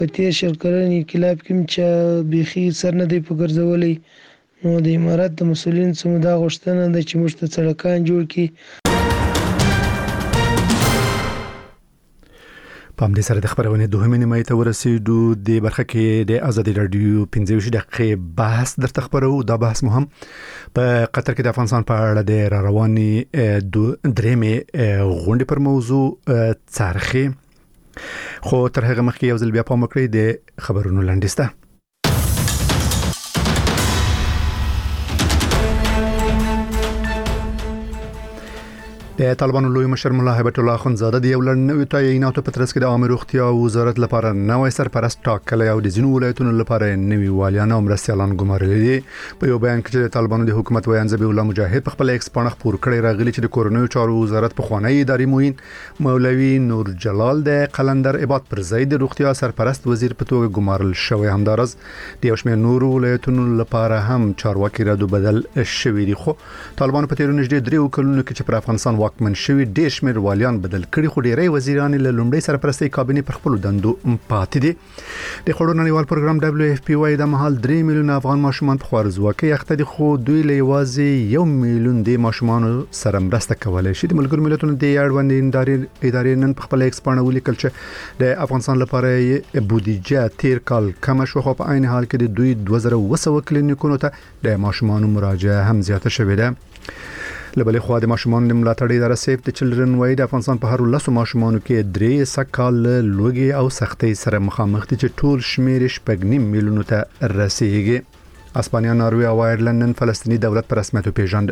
په تېر شل کلن انقلاب کې چې بیخي سر نه دی په ګرځولی، نو د امارات د مسؤلینو څخه دا غوښتنه ده چې موږ ته سړکان جوړ کړي. په همدې سره د خبرونې دوهمې نیمایي ته ورسېدو. د برخه کې د ازادي رادیو 15 دقیقې بحث درته خبرو. دا بحث مو هم په قطر کې د افغانستان په اړه د رواني درېمې غونډې پر موضوع څرخي. خو تر هغه مخکې یو ځل بیا پام وکړئ د خبرونو لنډیسته. د طالبانو لوی مشر ملا هیبت الله اخندزاده د یو لړنوي تعیناتو په ترڅ کې د عامه روغتیا وزارت لپاره نوې سرپرست ټاکلی او د ځینو ولایتونو لپاره نوي والیان او مرستیالان ګمارلي دي. په یو بیان کې د طالبانو د حکومت ویان ذبیح الله مجاهد په خپل ایکس باندې خبر کړی راغلی چې د کورونیو چارو وزارت په خوانی اداري موین مولوي نور جلال د قلندر عبادت پر ضد د روغتیا سرپرست وزیر په توګه ګمارل شوی. همدارس د یو شمېر نورو ولایتونو لپاره هم چارواکي رد بدل شوی دي. خو طالبانو په تیرو نږدې 3 کلونو کې چې پر افغانستان واکمن شوی ډېر شمېر والیان بدل کړي، خو ډېری وزیران له لومړۍ سرپرستۍ کابینې پر خپل دندو پاتې دي. د خړو نړیوال پروګرام WFP وايي د مهال 3 میلیون افغان ماشومان په خوارزواکۍ اخته دي، خو دوی له یوازې 1 میلیون د ماشومان سره مرسته کولای شي. د ملګرو ملتونو د اړوند ادارې نن په خپل ایکس باندې ولیکل چې د افغانستان لپاره بودیجه تیر کال کم شو، خو په عین حال کې د دوی 2200 کلینیکونو ته د ماشومان مراجعه هم زیاته شوې ده. لبلې خو د ماشومان د ملاتړ اداره سیف د چلډرن وای د افغانستان په هر 10 ماشومانو کې 3 کال لوګي او سختۍ سره مخامخ دي، چې ټول شمیر 8.5 میلیونو ته رسیدي. اسپانیا، ناروې او آیرلند نن فلسطینی دولت په رسمیت پیژند.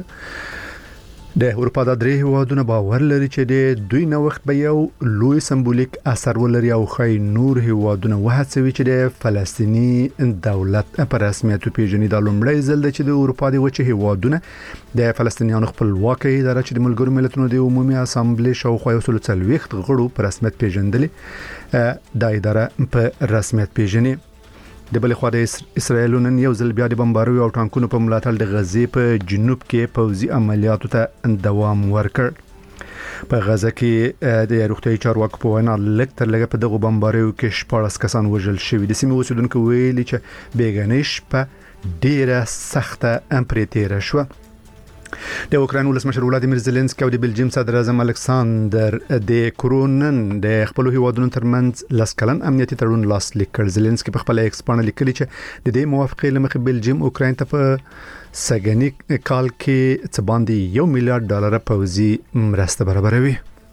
د اروپا د 3 هیوادونو باور لري چې د دوی نوښت به یو لوی سمبولیک اثر ولري او خای نور هیوادونه وهڅوي چې د فلسطینی دولت په رسمیت پیژني. د لومړی ځل چې د اروپا د وچه هیوادونه د فلسطینیانو خپلواکۍ اداره چې د ملګرو ملتونو د عمومي اسامبلې شاوخوا 140 غړو په رسمیت پیژندلې، د اداره په رسمیت پیژني. د بل خو د اسرایل نن یو ځل بیا د بمباروي او ټانکونو په ملاتړ د غزې په جنوب کې پوځي عملیاتو ته دوام ورکړ. په غزه کې د روغتیايي چارواکو په وینا لږ تر لږه په دغه بمباریو کې 14 کسان وژل شوي. د سیمې اوسیدونکو ویلي چې بیګانې شپه ډیره سخته امپریتیره شو. د اوکراین ولسمشر ولادیمیر زيلنسکي او د بلجیم صدر اعظم الکساندر د کرونن د خپل هیوادونو ترمنځ لاسکلن امنیتي تړون لاسلیک کړ. زيلنسکي په خپل ایکس باندې لیکلي چې د دې موافقې لمخې بلجیم اوکراین ته په سګنی کال کې څه باندې $1 میلیارډ پوځي مرسته برابروي.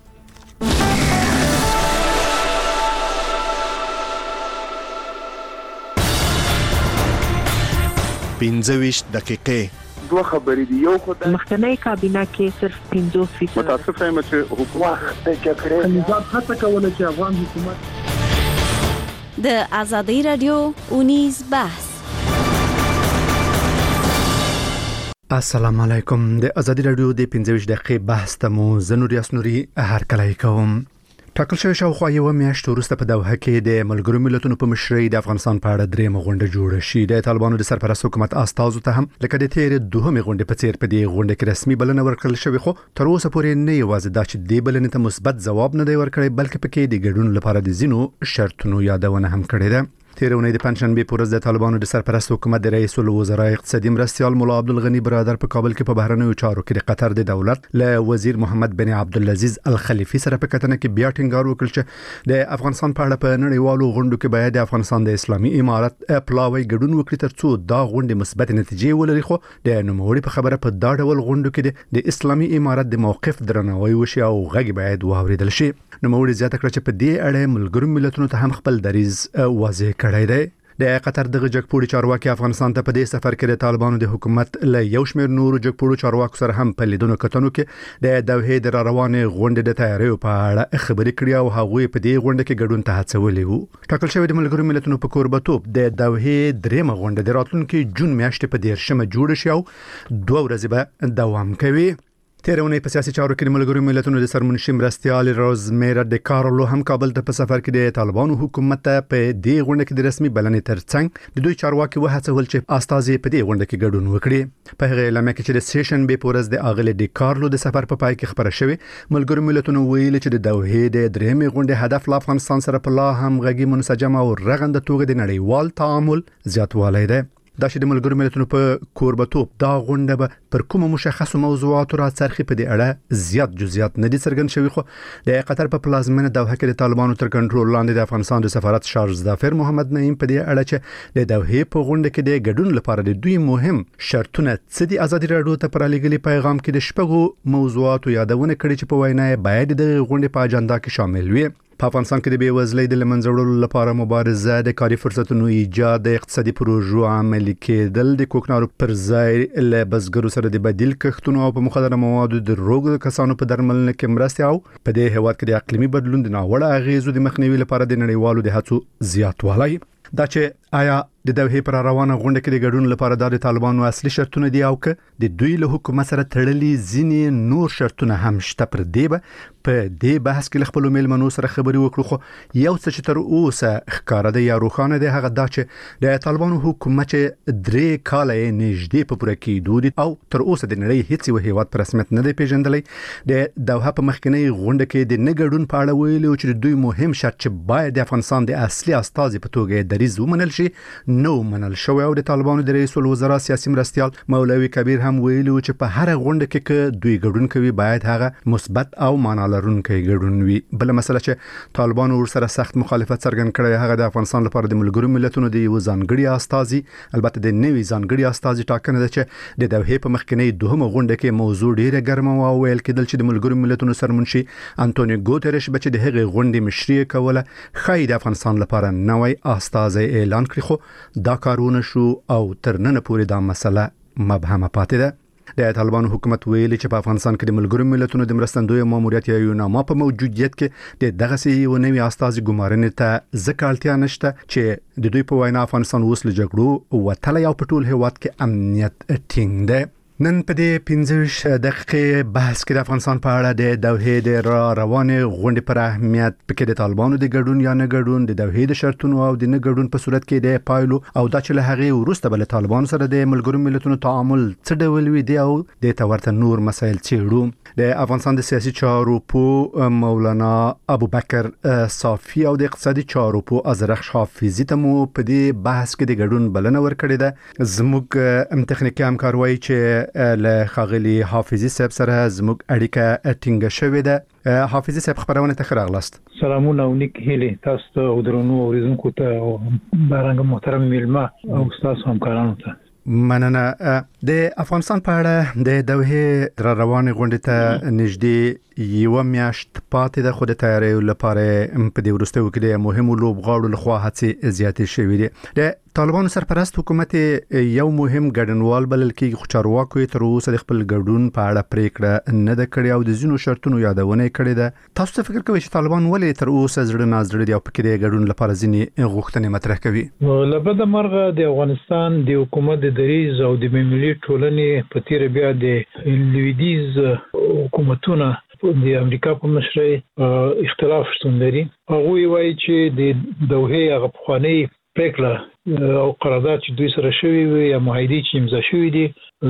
25 دقیقې دوه خبرې دي. یو خدای مخکنی کابینه کې صرف 50% متاسف یم چې حکومت د جګړې نظام هڅه کوله چې افغان حکومت د ازادي رادیو اونیز بحث. السلام علیکم. د ازادي رادیو د 15 دقیقې بحث ته مو زنوري اسنوري هرکلی کوم. ټاکل شوی شاوخوا یو میاشت وروسته په دوحه کې د ملګرو ملتونو په مشرۍ د افغانستان په اړه درېمه غونډه جوړه شي. د طالبانو د سرپرست حکومت استازو ته هم لکه د تیر دوهمې غونډې په څیر په دې غونډه کې رسمي بلنه ورکړل شوې، خو تر اوسه پورې نه یوازې دا چې د بلنې ته مثبت ځواب نه دی ورکړی، بلکې پکې د ګډون لپاره د ځینو شرطونو یادونه هم کړې ده. تیرونی د پنځشنبه په ورځ د طالبانو د سرپرست حکومت د رئیس الوزرا اقتصادي مرستیال مولا عبدالغنی برادر په کابل کې په بهرنیو چارو کې د قطر د دولت له وزیر محمد بن عبدالعزيز الخلیفي سره په کتنه کې بیا ټینګار وکړ چې د افغانستان په اړه په نړیوالو غونډو کې باید د افغانستان د اسلامي امارت پلاوی ګډون وکړي ترڅو دا غونډې مثبت نتیجې ولري. خو د نوموړي په خبره په دا ډول غونډو کې د اسلامي امارت د موقف درناوی وشي او غږ باید واوریدل شي. نوموړي زیاته کړ چې په دې اړه ملګرو ملتونو ته هم خپل دریځ واضح کړی دی. د قطر دغه جګپوړي چارواکي افغانستان ته په دې سفر کې د طالبانو د حکومت له یو شمېر نورو جګپوړو چارواکو سره هم په لیدونو کتنو کې د دوحې د روانې غونډې د تیاریو په اړه خبرې کړې او هغوی په دې غونډه کې ګډون ته هڅولي وو. ټاکل شوی د ملګرو ملتونو په کوربتوب د دوحې درېمه غونډه د راتلونکي جون میاشتې په 10 جوړه شي او 2 ورځې به دوام کوي. تیرونه په سیاسي چارو کې ملګرو ملتونو د سرمنشي مرستيال روزمیرا د کارلو هم کابل ته په سفر کې د طالبانو حکومت ته په دې غونډه کې د رسمي بلنې ترڅنګ د دوی چارواکي وهڅول چې استازي په دې غونډه کې ګډون وکړي. په هغه لمه کې چې د سیشن به پورز د اغله د کارلو د سفر په پای کې خبره شوې، ملګرو ملتونو ویل چې د دوحې د درېمې غونډې هدف لا افغانستان سره په لا هم غږی منسجم او رغنده توګه د نړیوال تعامل زیاتوالی دی. دا چې د ملګرو ملتونو په کوربتوب دا غونډه به پر کومه مشخصو موضوعاتو راڅرخي په دې اړه زیات جزئیات نه دي څرګند شوي، خو د قطر په پلازمینه دوحه کې د طالبانو تر کنټرول لاندې د افغانستان د سفارت شارژ ظافر محمد نعیم په دې اړه چې د دوحې په غونډه کې د ګډون لپاره د دوی مهم شرطونه څه دي ازادي راډیو ته پر لګلي پیغام کې د شپږو موضوعاتو یادونه کړې چې په وینا باید د غونډې په اجنډا کې شامل وي. په افغانستان کې د بیوزلۍ د لمنځه وړلو لپاره مبارزه، د کاري فرصتونو ایجاد، د اقتصادي پروژو عملي کېدل، د کوکنارو پر ځای له بزګرو سره د بدیل کښتونو او په مخدره موادو د روغ کسانو په درملنه کې مرسته او په دې هیواد کې د اقلیمي بدلون د ناوړه اغیزو د مخنیوي لپاره د نړیوالو د هڅو زیاتوالی. دا چې آیا د دوحې پر روانه غونډه کې د ګډون لپاره د طالبانو اصلي شرطونه دي او که د دوی له حکومت سره تړلي ځینې نور شرطونه هم شته، پر دې به په دې بحث کې خپل میلمنو سره خبري وکړو. خو یو څه چې تر اوسه ښکاره دی یا روښانه دی هغه دا چې د طالبانو حکومت 3 کاله نږدې په پوره کېدو دي او تر اوسه د نړۍ هیڅ یو هیواد پر رسمیت نه دی پیژندلی. د دوحه په مخکنی غونډه کې د نه ګډون په اړه ویلي چې دوی مهم شرط چې باید د افغانستان د اصلي استازي په توګه دریځ ومنل شي نو منل شوی او د طالبانو د رئیس الوزرا سیاسي مرستيال مولوي کبیر هم ویلي چې په هر غونډه کې دوی ګډون کوي باید هغه مثبت او معنا لرونکی ګډون وي. بل مسله چې طالبانو ورسره سخت مخالفت څرګند کړی هغه د افغانستان لپاره د ملګرو ملتونو د یو ځانګړي استازي، البته د نوي ځانګړي استازي ټاکنه ده چې د دوحې په مخکنی دوهمه غونډه کې موضوع ډیره ګرمه او ویل کېدل چې د ملګرو ملتونو سرمنشي انټونیو ګوتریش به چې د هغې غونډې مشري کوله خای د افغانستان لپاره نوی استازي اعلان کړی، خو دا کارونه شو او تر نن پورې دا مسله مبهمه پاتې ده. د طالبانو حکومت ویلي چې په افغانستان کې د ملګرو ملتونو د مرستندوی ماموریت یا یوناما په موجودیت کې د دغه سي یو نوي استازي ګمارنې ته ځکه اړتیا نشته چې د دوی په وینا افغانستان اوس له جګړو وتلی او په ټول هیواد کې امنیت ټینګ دی. نن په دې 15 دقیقې بحث کې د افغانستان په اړه د دوحې د روانې غونډې پر اهمیت، پکې د طالبانو د ګډون یا نه ګډون، د دوحې د شرطونو او د نه ګډون په صورت کې د پایلو او دا چې له هغې وروسته به له طالبانو سره د ملګرو ملتونو تعامل څه ډول وي دی او د ورته نور مسایل څېړو. د افغانستان د سیاسي چارو په مولانا ابوبکر صافي او د اقتصادي چارو په ازرخ حافظي ته مو په دې بحث کې د ګډون بلنه ورکړې ده. زموږ تخنیکی همکار وایي چې له خاغلی حافظي صاحب سره زموږ اړیکه ټینګه شوې ده. حافظي صاحب خبرونه ته راغلاست. سلامونه او نیک هیله تاسو ته او درنو اوریدونکو ته او بارنګ محترم میلمه او تاسو همکارانو ته مننه. د افغانستان په اړه د دوحې را روانې غونډې ته نږدې یو میاشت پاتې ده، خو د تیاریو لپاره په دې وروستیو کې د مهمو لوبغاړو لخوا هڅې زیاتې شوې دي. د طالبانو سرپرست حکومت یو مهم ګډونوال بلل کېږي، خو چارواکو تر اوسه د خپل ګډون په اړه پریکړه نه ده کړې او د ځینو شرطونو یادونه کړې ده. تاسو څه فکر کوئ چې طالبان ولې تر اوسه زړه نازړه دي او پکې د ګډون لپاره ځینې غوښتنې مطرح کوي؟ لبد مرغه د افغانستان د حکومت د دریځ او د ملي ټولنې په تیر بیا د لویدیز حکومتونه د امریکا په مشرۍ اختلاف شتون لري. هغه وایي چې د دوحې هغه پخوانی پریکړه او قرارداد چې دوی سره شوی وي یا معاهدې چې امضا شوی دي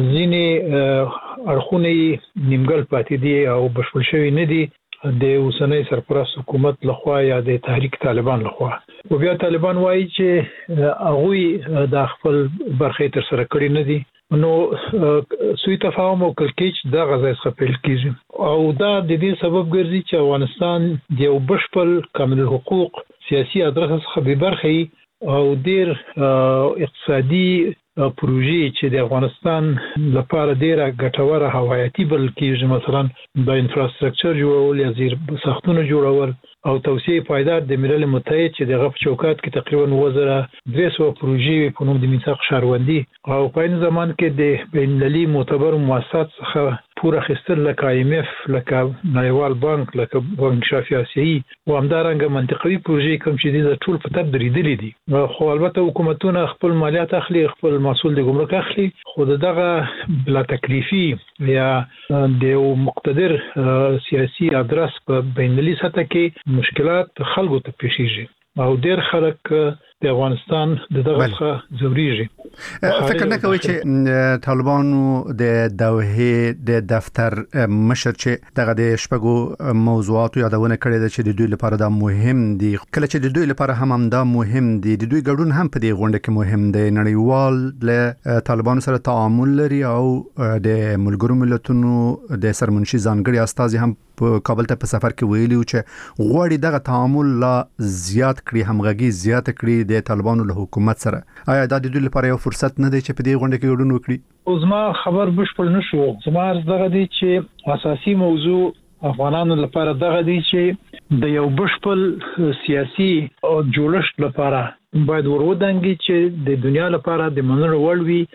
ځینې اړخونه نیمګړ پاتې دي او بشپړ شوی نه دي د اوسنۍ سرپرست حکومت لخوا یا د تحریک طالبان لخوا. او بیا طالبان وایي چې هغه د خپل برخې تر سره کړی نه دي، نو سوی تفاهم او کلکیچ دا غځای څخه پیل کیږي او دا د دې سبب ګرځي چې افغانستان د یو بشپړ کامل حقوق سیاسي ادرس څخه به برخې او ډیر اقتصادي پروژې چې د افغانستان لپاره ډیره ګټوره حیاتي بلل کېږي، مثلا د انفراستراکچر جوړول یا زیر ساختونه جوړول او توسعه پایدار د ملل متحد چې د غف چوکات کې تقریبا 2300 پروژې په نوم د میثاق شهروندي او په این زمان کې د بین المللي معتبر مؤسسات څخه پور اخیستل لکه IMF لکه نړیوال بانک لکه بانک شافي آسیایي او همدارنګه منطقوي پروژې کوم چې د ټول په تر درېدلې دي خو البته حکومتونه خپل مالیات اخلي خپل محصول د ګمرک اخلي خو دغه بلا تکلیفي یا د مقتدر سیاسي ادرس په بینالمللي سطح کې مشکلات خلکو ته پیښیږي او ډېر خلک د افغانستان دغه څخه ځوريږي فکر نه کوي چې طالبانو د دوحه د دفتر مشر چې دغه د شپږو موضوعات یادونه کړې ده چې د دوی لپاره دا مهم دي کله چې د دوی لپاره هم دا مهم دي د دوی ګډون هم په دې غونډه کې مهم دی نړیوال له طالبانو سره تعامل لري او د ملګرو ملتونو د سرمنشي ځانګړي استازي هم په کابل ته په سفر کې ویلي چې غواړي دغه تعامل لا زیات کړي همغږي زیات کړي د طالبانو له حکومت سره آیا دا د دوی لپاره یو فرصت نه دی چې په دې غونډه کې ګډون وکړي اوس ما خبر بشپړ نشو زما دغه دی چې اساسي موضوع افغانانو لپاره دغه دی چې د یو بشپړ سیاسي جوړښت لپاره باید ورودانګي چې د دنیا لپاره د منلو وړ وي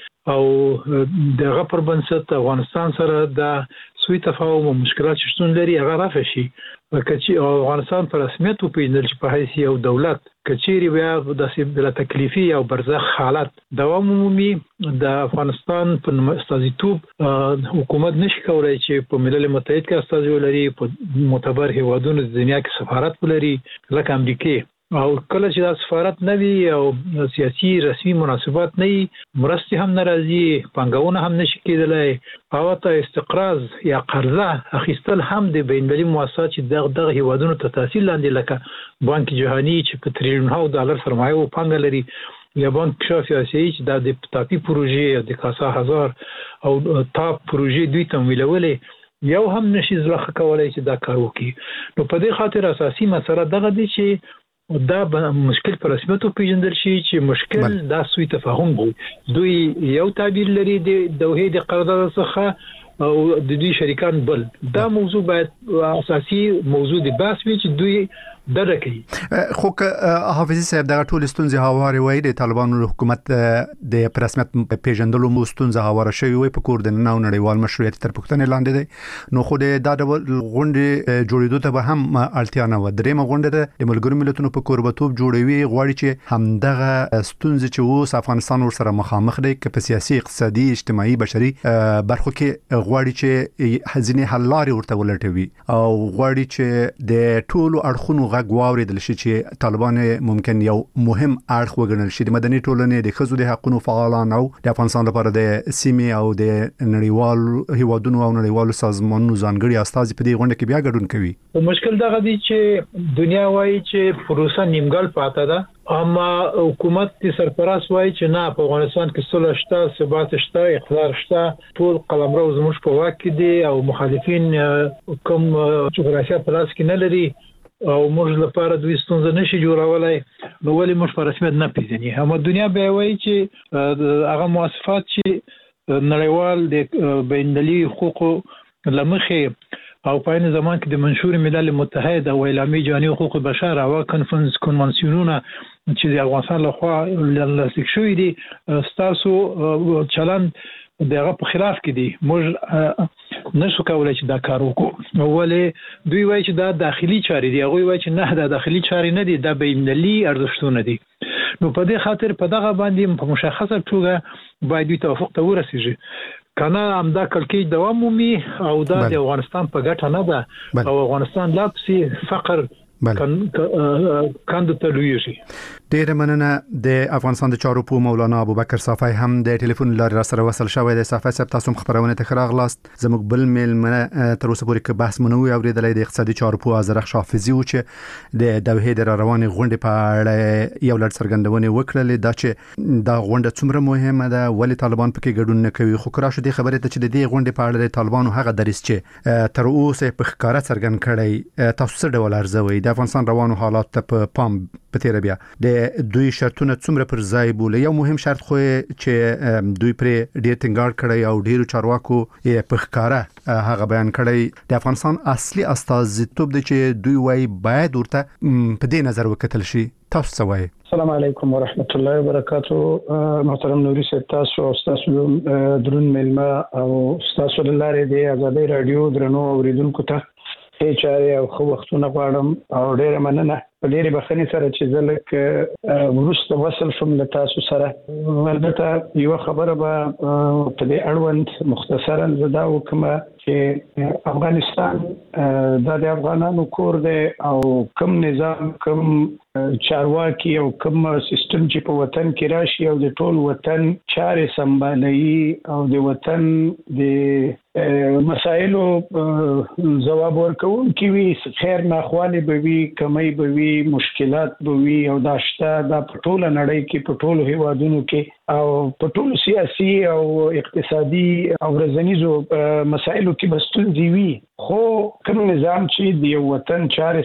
او دغه پر بنسټ افغانستان سره د سوي تفاهم او مشکلات شتون لري هغه رافشي کچې افغانستان پر رسمیت وپیژندل چې په حیث یو دولت کچېری بیا د بلا تکلیفي او برزخ حالت دوام عمومي د افغانستان په استازیتوب حکومت نشي کولای چې په ملل متحد کې استازي ولري په معتبر هیوادونو د دنیا کې سفارت ولري لکه امریکا او کله چې د سفارت نه وي او سیاسي رسمي مناسبات نه مرستي هم ناراضي پنګونه هم نشي کېدلای او ته استقراض یا قرضه اخیستل هم د بین‌المللي مؤسسات چې دغه هیوادونو ته تحصیل لاندې لکه بانک جهانی چې په تریلیونونو ډالر سرمایه او پنګ لري یا بانک شافي آسیایي چې د ټاپي پروژې د کاسا هزار او ټاپ پروژې دوی تمویلولې یو هم نشي ځلخه کولای چې دا کار وکړي نو په دې خاطر اساسي مسله دغه دي چې دا مشکل پر رسمیت پیژندل شي چې مشکل دا سوی تفاهم دی دوی یو تعبیر لري د دوحه د قرارداد څخه او د دوی شریکان بل دا موضوع باید اساسي موضوع دی بحث وي چې دوی درکې خو حافظي صاحب دغه ټول ستونزې هواري وای د طالبانو حکومت د رسمیت پیژندلو ستونزې هواره شوی وي په کور د نو نړیوال مشروعیت تر پښتنې لاندې دی نو خو د ډول غونډې جوړېدو ته به هم اړتیا نه و درېمه غونډه د ملګرو ملتونو په کوربتوب جوړوي غواړي چې همدغه ستونزې چې اوس افغانستان ورسره مخامخ دی که په سیاسي اقتصادي اجتماعي بشري برخو کې غواړي چې حزینه حل لارې ورته ولټوي او غواړي چې د ټولو اړخونو غږ واوریدل شي چې طالبان ممکن یو مهم اړخ وګڼل شي د مدني ټولنې د ښځو د حقوقو فعالان او د افغانستان لپاره د سیمې او د نړیوال هیوادونو او نړیوالو سازمانونو ځانګړي استازي په دې غونډه کې بیا ګډون کوي مشکل دغه دی چې دنیا وایي چې پروسه نیمګړ پاته ده اما حکومت د سرپرست وایي چې نه په افغانستان کې صلح شته ثبات شته اقتدار شته ټول قلمرو زموږ په واک کې دي او مخالفین کوم جغرافیه په لاس کې نه لري او موږ لپاره دوی ستونزه نشي جوړولای نو ولې موږ په رسمیت نه پیژني هم دنیا به وایي چې هغه مؤسسات چې نړیوال د بین‌المللي حقوقو لمخې او په عین زمان کې د منشور ملل متحد او اعلامیه جهانی حقوق بشر او کنونسیونونه چې د افغانستان لخوا لاسلیک شوی دي ستاسو چلند دغه په خلاف کې دي موږ نشو کولای چې دا کار وکړو ولې دوی وایي چې دا داخلي چارې دي هغه وایي چې نه دا داخلي چارې نه دي دا بین‌المللي ارزښتونه دي نو په دې خاطر په دغه باندې په مشخصه توګه باید دوی توافق ته ورسیږي کنه همدا کلکې دوام مومي او دا د افغانستان په ګټه نه ده او افغانستان لا پسې فقر کاند ته لویږي ډېر مننه د افغانستان د چارو په مولانا ابوبکر صافی هم د ټلیفون لارې سره وصل شوی د صافی صاحب تاسو خبرونه ته راغلاست زموږ بل میل تر اوسه پورې بحث منوي اوریدلې د اقتصادي چارو په ازرخ حافظي او چې د دوحه د رواني غونډې په اړه یو لړ څرګندونه وکړلې دا چې دا غونډه څومره مهمه ده ولی طالبان پکې ګډون نه کوي خو کرا شو د خبرې ته چې د دې غونډې په اړه د طالبانو هغه دریس چې تر اوسه په ښکارا څرګند کړي تاسو څه ډول ارزوي د افغانستان روانو حالات ته پام په تیر بیا د دوی شرطونه څومره پر ځای بوله یو مهم شرط خو چې دوی پر ډیر ټینګار کړی او ډیرو چارواکو په ښکارا هغه بیان کړی د افغانستان اصلي استازیتوب د چې دوی وایي باید ورته په دې نظر وکتل شي تاسو څه وایي السلام علیکم ورحمت الله وبرکاتو. محترم نوري صاحب، تاسو او تاسو درون ملما او تاسو لاره دی ازادي رادیو درنو اوریدونکو ته چاره او خو وختونه غواړم او ډیره مننه په ډیره بخښنې سره چې زلک ورسته وصل شم له تاسو سره. البته یو خبره به په دې اړوند مختصرا زدا وکم چې افغانستان د افغانانو کور دی او کوم نظام کوم چارواکي او کوم سیستم چې په وطن کې راشي او د ټول وطن چارې سمبالي او د وطن د مسایلو جواب ورکوونکي وي، خیر ناخوالې به وي، کمی به وي، مشکلات به وي او دا شته د ټوله نړۍ کې په ټولو هیوادونو کې او په ټولو سیاسي او اقتصادي او ورځنیزو مسایلو کې به ستونزې وي. خو کوم نظام چې د وطن چارې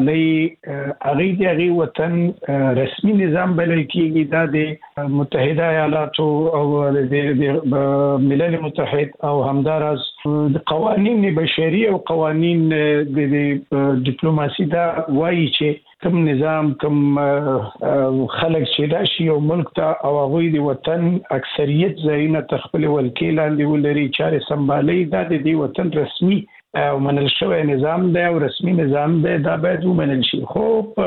سمبالي هغه وطن رسمي نظام بلل کېږي، دا د متحده ایالاتو او د ملل متحد او همدارس د قوانین بشري او قوانین د ډیپلوماسي دا وایي چې کوم نظام کوم خلک چې راشي او ملک ته او هغه د وطن اکثریت ځایونه تخپل ولکې لاندې ولري چارې سمبالي، دا د دې وطن رسمي او منل شوی نظام دی او رسمي نظام دی، دا باید ومنل شي. خو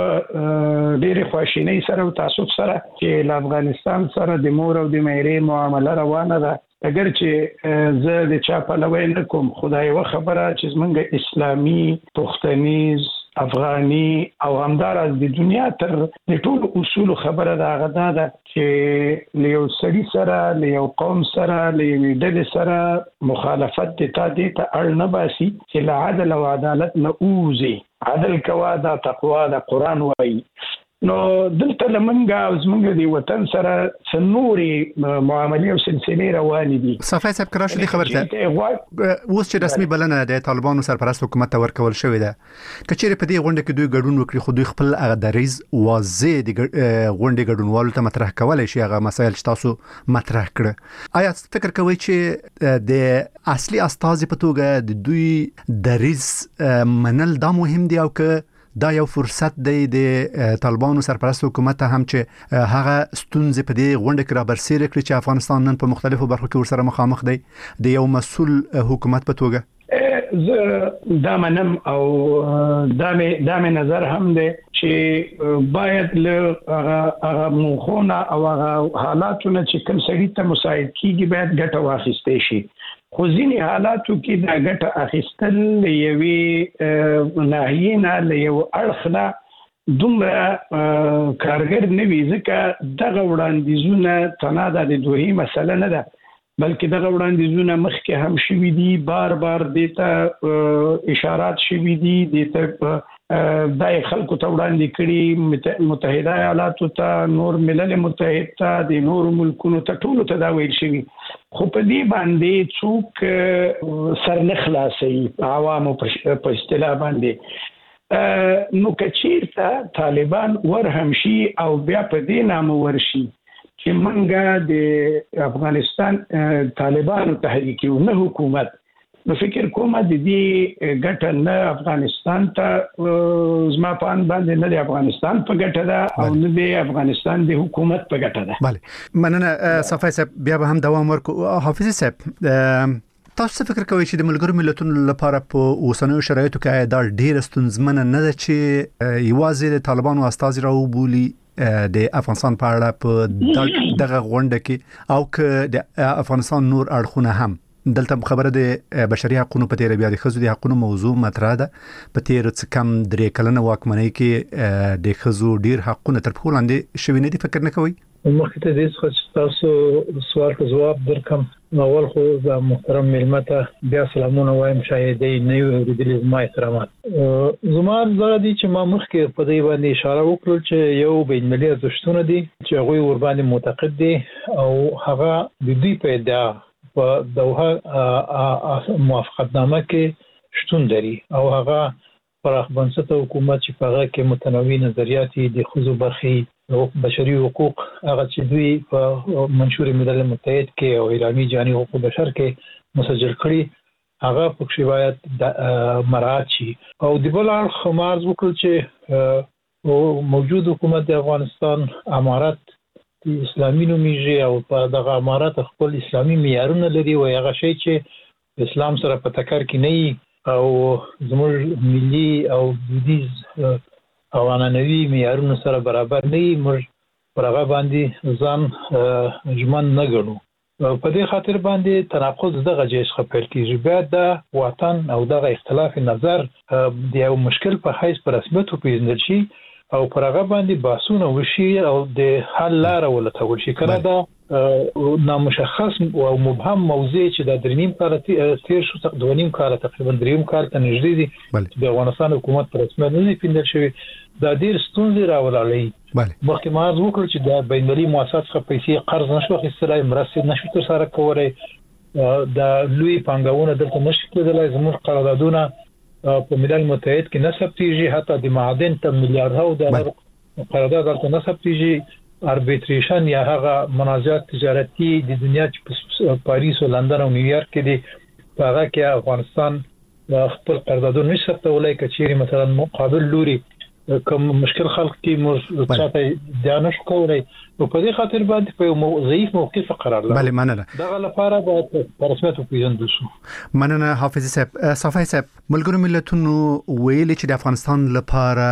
ډېرې خواشینۍ سره او تعصب سره چې له افغانستان سره د مور او د میرې معامله روانه ده، اگر چې زه د چا پلوی نه کوم، خدای یوه خبره چې زمونږ اسلامي پښتنیز افغاني او همدارس د دنیا تر د ټولو اصولو خبره ده، هغه دا ده چې له یو سړي سره له یو قوم سره له یوې ډلې سره مخالفت د تا دې ته اړ نه باسي چې له عدل او عدالت نه اوځي. عدل کوه، دا تقوا ده، قرآن وایي. نو دلته لمنګه او زمونږ د وطن سره څنوري معاملې او سلسلې روانې دي. صفای صاحب کراش دي خبرته اوس چې رسمي بلنه د طالبانو سرپرست حکومت ته ورکول شوې ده، کچېره په دې غونډه کې دوی ګډون وکړي خو دوی خپل هغه دریز واضح د غونډې ګډونوالو ته مطرح کولای شي هغه مسایل چې تاسو مطرح کړه. آیا فکر کوئ چې د اصلي استازي په توګه د دوی دریز منل دا مهم دی او که دا یو فرصت دی د طالبانو سرپرست حکومت ته هم چې هغه ستونزې په دې غونډه کې را برسېره کړي چې افغانستان نن په مختلفو برخو کې ورسره مخامخ دی د یو مسؤل حکومت په توګه؟ دا منم او دا مې نظر هم دی چې باید له هغه موخونه او هغه حالاتونه چې کوم سړي ته مساعد کیږي باید ګټه واخیستې شي. خو ځینې حالاتو کې دا ګټه اخیستل له یوې ناحیې نه له یو اړخ نه دومره کارګر نه وي، ځکه دغه وړاندیزونه تنها د دوی مسله نه ده بلکې دغه وړاندیزونه مخکې هم شوي دي، بار بار دې ته اشارات شوي دي، دې ته دا خلکو ته وړاندې کړي، متحده ایالاتو ته، نور ملل متحد ته، د نورو ملکونو ته، ټولو ته دا ویل شوي. خو په دې باندې څوک سر نه خلاصوي عوامو په اصطلاح باندې. نو که چیرته طالبان ورهم شي او بیا په دې نامه ورشي چې منګه د افغانستان طالبانو تحریک یو نه حکومت، نو فکر کومه د دې ګټه نه افغانستان ته زما په ان باندې نه د افغانستان په ګټه ده او نه د افغانستان د حکومت په ګټه ده. بله مننه صفای صاحب، بیا به هم دوام ورکو. حافظ صاحب تاسو فکر کوئ چې د ملګرو ملتونو لپاره په اوسنیو شرایطو کې دا ډېره ستونزمنه نه ده چې یوازې د طالبانو استازي راوبولي د افغانستان په اړه په دغه غونډه کې او که د افغانستان نور اړخونه هم؟ دلته خبره د بشري حقوقو په تیر بیا د ښځو د حقوقو موضوع مطرح ده. په تیر څه کم 3 کلنه واکمنۍ کې د ښځو ډیر حقوقونه تر پښو لاندې شوي نه دي، فکر نه کوئ؟ مخکې ته دې څه تاسو سوال ته جواب درکم. اول خو د محترم ملمته بیا سلامونه وایم، شاید نه یو ورېدلې زما احترامات. زما زړه دي چې ما مخکې په دې باندې اشاره وکړل چې یو بین‌المللي ارزښتونه دي چې هغوی ور باندې معتقد دي او هغه د دوی په ادعا په دوحه موافقتنامه کې شتون لري او هغه پراخ بنسټه حکومت چې په هغه کې متنوع نظریات دي، ښځو برخې، بشري حقوق، هغه چې دوی په منشور ملل متحد کې او اعلامیه جهاني حقوق بشر کې مسجل کړي، هغه په شی باید مراعات شي. او د بل اړخ مرز وکړل چې او موجود حکومت د افغانستان امارت اسلامي نومیږي او په دغه امارت خپل اسلامي معیارونه لري او هغه شی چې اسلام سره په ټکر کې نه او زموږ ملي او دودیز او عنعنوي معیارونو سره برابر نه موږ پر هغه باندې ځان ژمن نه ګڼو. په دې خاطر باندې تناقض دغه جهیز خپل کیږي. بیا د وطن او دغه اختلاف نظر د یو مشکل په حیث پر رسمیت وپېژندل شي او پر هغه باندې بحثونه وشي او د حل لاره ولټول شي. کله دا نامشخص او مبهم موضوع چې د درنیم کال تیر شو دوه کال تقریبا دریم کال ته نږدې دي د افغانستان حکومت پر رسمیت نه پیژندل شوی دا ډیر ستونزې راولالي. مخکې ما عرض وکړ چې د بینالمللي مؤسسات څخه پیسې قرض نشو اخیستلای، مرستې نشو ترسره کولای، د لوی پانګونه دلته نشي کېدلای، زموږ قراردادونه په ملل متحد کې نه ثبتېږي، حتی د معادن ته میلیاردها ډالر قرارداد دلته نه ثبتېږي. اربیټریشن یا هغه منازعات تجارتي د دنیا چې په پاریس او لندن او نیویارک کې دي په هغه کې افغانستان خپل قراردادونه نشي ثبتولای. کچېری مثلا مقابل لوري کوم مشکل خلق کې موږ چاته ځان نشو کولای او په دې خاطر باندې په ضعیف موقف قرار لري. بله مننه. دغه لپاره د رسمیت پیژندل شو. مننه حافظ صاحب. صافی صاحب، ملګرو ملتونو ویلي چې د افغانستان لپاره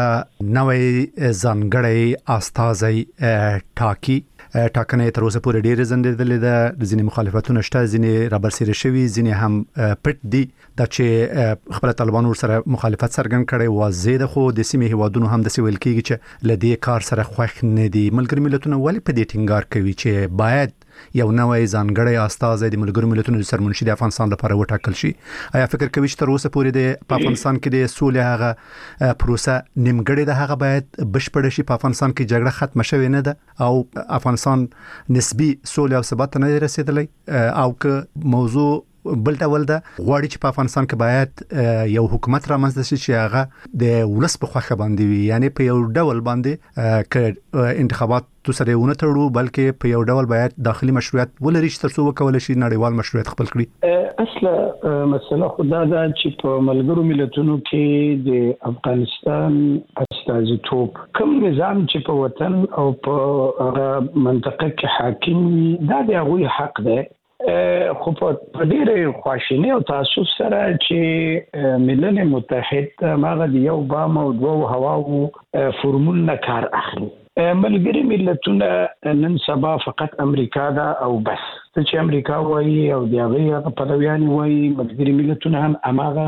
نوې ځانګړی استازی ټاکي. ټاکنې تر اوسه پورې ډېر زندېدلې ده، د ځینې مخالفتونه شته، ځینې رابرسېره شوي، ځینې هم پټ دي. دا چې خپل طالبانو سره مخالفت څرګند کړي واضح ده، خو د سیمې هیوادونو هم د ویل کېږي چې له دې کار سره خوښ نه دي. ملګرو ملتونو ولې په دې ټینګار کوي چې باید یو نوې ځانګړی استازی د ملګرو ملتونو د سرمنشي د افغانستان لپاره وټاکل شي؟ آیا فکر کوي چې تر اوسه پورې د افغانستان کې د سولې هغه پروسه نیمګړې ده، هغه باید بشپړ شي؟ په افغانستان کې جګړه ختم شوې نه ده او افغانستان نسبی سولې او ثبات نه رسیدلی، او که موضوع بل ډول ده غواړي چې په افغانستان کې باید یو حکومت رامنځته شي چې هغه د ولس په خوښه باندې وي، یعنی په یو ډول باندې ک انتخابات تو سره ونه تړو بلکې په یو ډول باید داخلي مشروعیت ولري چې ترڅو وکول شي نړیوال مشروعیت خپل کړي. اصله مسله خدا ده چې په ملګرو ملتونو کې د افغانستان استازیتوب کوم نظام چې په وطن او په منطقه کې حاکم دا د هغوی حق ده، خو په ډېرې خواشینۍ او تعصب سره چې ملل متحد ماغه د یو بام او دوه هواو فورمول نه کار اخلي. ملګري ملتونه نن سبا فقط امریکا ده او بس. چې امریکا وایي او د هغه پلویان وایي، ملګري ملتونه هم اماغه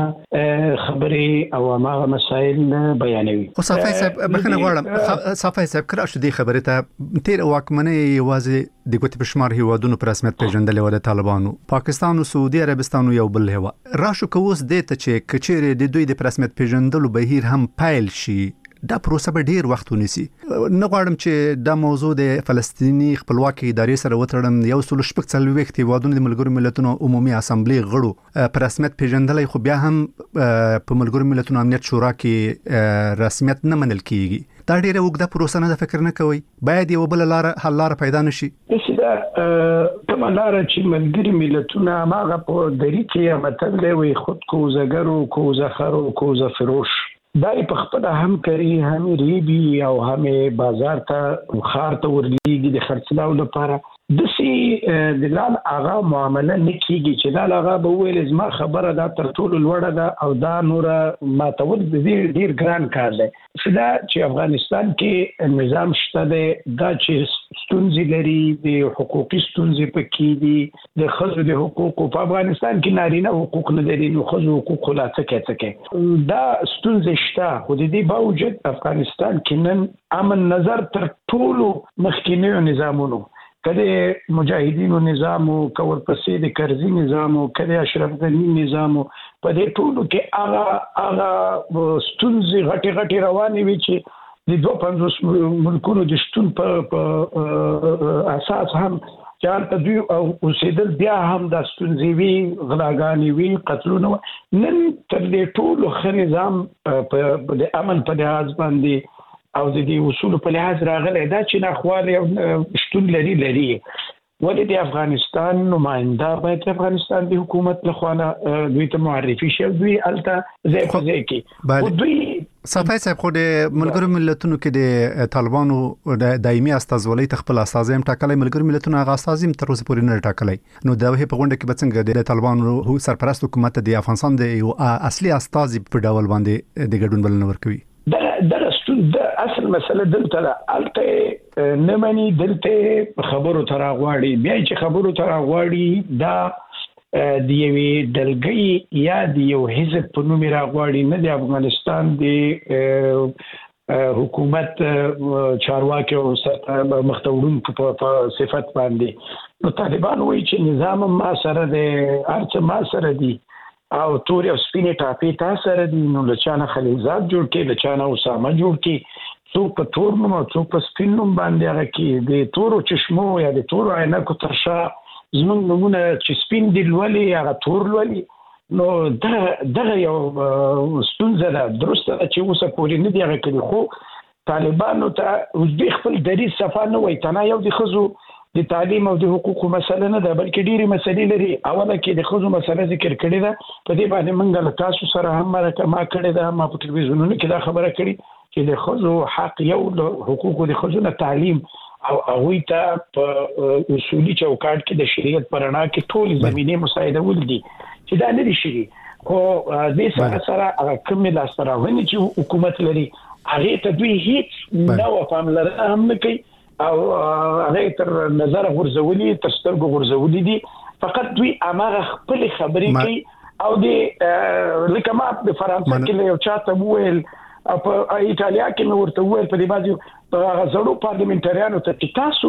خبرې او اماغه مسائل بیانوي. خو صافی صاحب بخنه غواړم، صافی صاحب کړه شو دې خبره ته تیر واکمنۍ یوازې د ګوت په شمار هیوادونو پر رسمیت پیژندلې و د طالبانو، پاکستان او سعودي عربستان یو بل هوا راشو کوس دې ته چې کچېره د دوی د رسمیت پیژندلو بهیر هم پایل شي. دا پروسه به ډیر وخت ونیسي. نه غواړم چې دا موضوع د فلسطینی خپلواکۍ ادارې سره وتړم. یو سل شپږ څلوېښت هیوادونو د ملګرو ملتونو عمومي اسامبلې غړو په رسمیت پیژندلې، خو بیا هم په ملګرو ملتونو امنیت شورا کې رسمیت نه منل کیږي. دا ډیره وګړه پروسه نه، فکر نه کوي باید یو بل حل لاره پیدا نشي؟ دا کومه لاره چې ملګري ملتونه ماغه په دری کې متل دی وي خود کوزګرو کوزخرو کوز فروش، دای په خپل هم کوي، هم ریبي او هم بازار ته خار ته ورليږي د خرڅلاو لپاره. دسی د لال آغا معامله نکیږي چې لال آغا به ویل زما خبره دا تر ټولو لوړه ده او دا نوره ماتول ډیر ګران کار دی. دا چې افغانستان کې نظام شته دی، دا چې ستونزې لري، د حقوقي ستونزې پکې دي، د ښځو د حقوقو په افغانستان کې نارینه حقوق نه لري، نو ښځو حقوق لا څه دا ستونزې شته. خو د دې باوجود افغانستان کې نن امن نظر تر ټولو مخکینیو نظامونو، کله مجاهدینو نظام او کور پسې د کرزي نظام او کله اشرف غنی نظام، په دې ټولو کې هغه ستونزې غټي روانې وي چې د 250 ملکونو د شتون په اساس هم چارته دوی او اوسېدل بیا هم د ستونزې وي، غلاګانې وي، قتلونه. نن تر دې ټولو ښه نظام د امن په لحاظ باندې او د دې اصول په لحاظ راغلی دا چې ناخواله شتون لري. ولې د افغانستان نماینده باید افغانستان د حکومت له خوا دوی ته معرفي شي، دوی الته ځای په ځای کې، خو دوی صافي صاحب خو د ملګرو ملتونو کې د طالبانو د دایمي استازولۍ تخپل استازي هم ټاکلي، ملګرو ملتونو هغه استازي تر اوسه پورې نه ټاکلي. نو دا په غونډه کې به څنګه د طالبانو سرپرست حکومت د افغانستان د یو اصلي استازي په ډول باندې د ګډون بلنه ورکوي؟ د اصل مسله دلته الته نه مانی دلته خبرو تر غواړي، بیا چې خبرو تر غواړي دا د یوې دلګۍ یا د یو حزب په نوم راغواړي، نه د افغانستان د حکومت چارواکي او مختورونکو په صفت باندې. نو طالبان وایي چې نظام ما سره د ارڅ ما سره دی او تور او سپینې ټاپې تا سره دي، نو لچانه خلیزات جوړ کې، لچانه اسامه جوړ کې، څوک په تور نوم او څوک په سپین نوم باندې هغه کې د تورو چشمو یا د تورو عینکو تر شا زمونږ نمونه چې سپین دی لولي هغه تور لولي. نو دغه یو ستونزه ده. درسته چې اوسه پورې نه دی هغه کړي، خو طالبانو ته دوی خپل دریځ صفا نه وایي. تنها یو د ښځو د تعلیم او د حقوقو مسله نه ده، بلکې ډېرې مسلې لري. اوله کې د ښځو مسله ذکر کړې ده، په دې باندې موږ له تاسو سره هم مرکه کړې ده، ما په ټلویزیونونو کې دا خبره کړې چې د ښځو حق یو د حقوقو د ښځو نه تعلیم او هغوی ته په اصولي چوکاټ کې د شریعت په رڼا کې ټول زمینې مساعدول دي چې دا نه دي شوي. خو دې سره سره هغه کومې لاسته راوړنې چې حکومت لري هغې ته دوی هیڅ ډول پاملرنه هم نه کوي او هغې تر نظر غورځولي، تر سترګو غورځولي دي. فقط دوی هماغه خپلې خبرې کوي او د لکه ما د فرانسه کې له یو چا ته وویل او په ایټالیا کې مې ورته وویل په دې باندې په هغه زړو پارلمنټریانو ته چې تاسو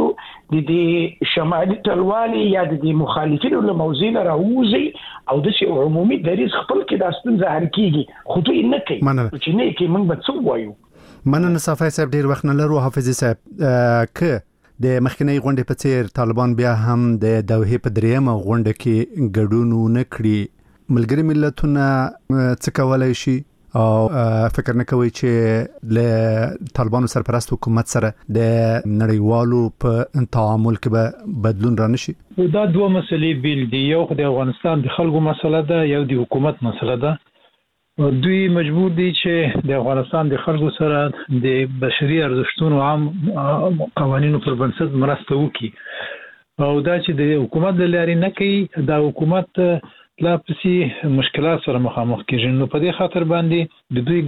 د شمالي ټلوالي یا د مخالفینو له موضوع نه راوځي او د عمومي دریځ خپل کې دا ستونزه حل کیږي، خو دوی نه کوي. چې نه کوي موږ به څه وایو؟ مننه صافي صاحب، ډیر وخت نه لرو. حافظ صاحب که د مخکنی غونډې په څیر طالبان بیا هم د دوحې په دریمه غونډه کې ګډون نه کړي، ملګري ملتونه څه کولای شي او فکر نه کوي چې له طالبانو سرپرست حکومت سره د نړیوالو په تعامل کې به بدلون رانشي؟ دا دوه مسلې بیل دي، یو د افغانستان د خلکو مسله ده، یو د حکومت مسله ده. دوی مجبور دي چې د افغانستان د خلکو سره د بشري ارزښتونو عام قوانینو پر بنسټ مرسته وکړي، او دا چې د حکومت د لارې نه کوي، دا حکومت لا پسې مشکلات سره مخامخ کیږي. نو په دې خاطر باندې د دوی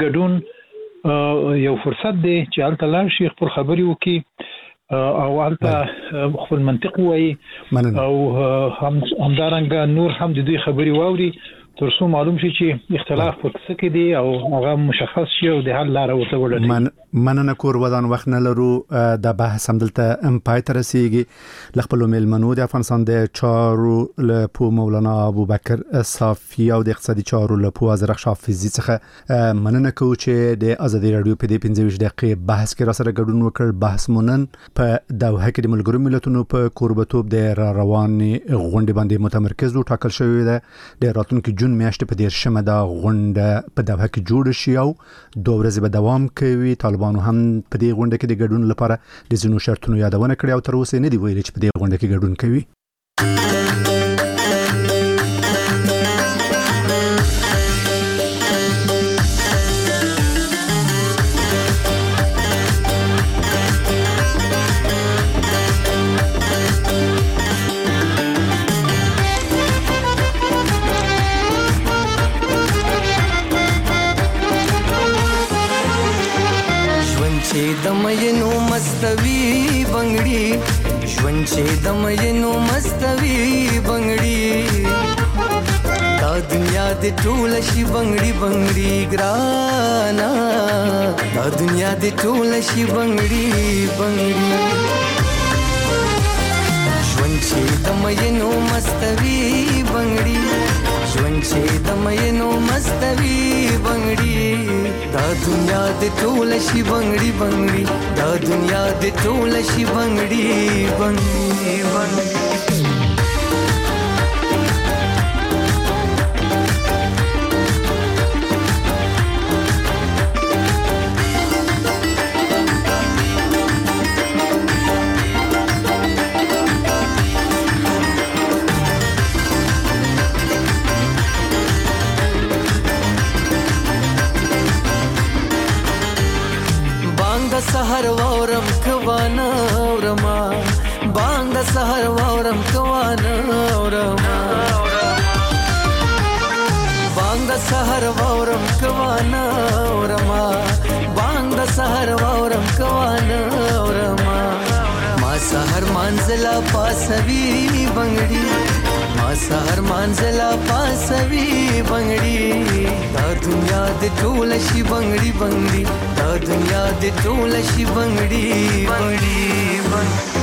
ګډون یو فرصت دی چې هلته لاړ شي، خپل خبرې وکړي او هلته خپل منطق ووایي او همدارنګه نور هم د دوی خبرې واوري تر څو معلوم شي چې اختلاف په څه کې دی او هغه مشخص شي او د حل لاره ورته وړاندې. مننه کور ودان وخت نه لرو، د بحث هم دلته پای ته رسیږي. ل خپلو میلمنو د افغانستان د چارو له پو مولانا ابوبکر صافي او د اقتصادي چارو له پو ازرخ حافظي څخه مننه کوو چې د ازادي رادیو په دې 15 دقیقې بحث کې را سره ګډون وکړ. بحث مونن په دوحه کې د ملګرو ملتونو په کوربتوب د روانې غونډې باندې متمرکز و ټاکل شوی دی. د راتلونکي جون میاشتې په 10 دا غونډه په دوحه کې جوړ شي او 2 ورځې به دوام کوي. طالبانو هم په دې غونډه کې د ګډون لپاره د ځینو شرطونو یادونه کړې او تر اوسه نه دی ویلي چې په دې غونډه کې ګډون کوي. دمینو مستوی بنگړي ژوند چې دمینو مستوی بنگړي دا دنیا د ټول شي بنگړي بنگړي ګرانا دا دنیا د ټول شي بنگړي بنگړي ژوند چې دمینو مستوی بنگړي ژوند چې دمینو مستوی بنگړي دا دنیا د ټول شي بنگړي بنگړي دا دنیا د ټول شي بنگړي بنگړي بنگړي د سحر واورم کوانه اورما بانګ د سحر واورم کوانه اورما بانګ د سحر واورم کوانه اورما ما سحر منزلا پاسوي بنگړي ما سحر منزلا پاسوي بنگړي دا دنیا د ټول شي بنگړي بنگړي دا دنیا د ټول شي بنگړي بنگړي